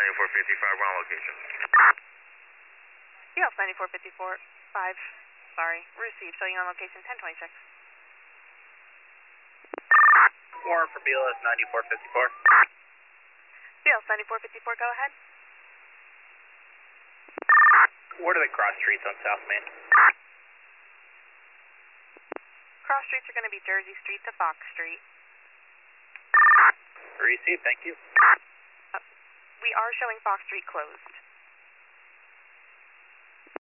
9455 on location. BLS 9454-5, sorry, received, showing on location 1026. Warren for BLS 9454. BLS 9454, go ahead. What are the cross streets on South Main? Cross streets are going to be Jersey Street to Fox Street. Received, thank you. We are showing Fox Street closed.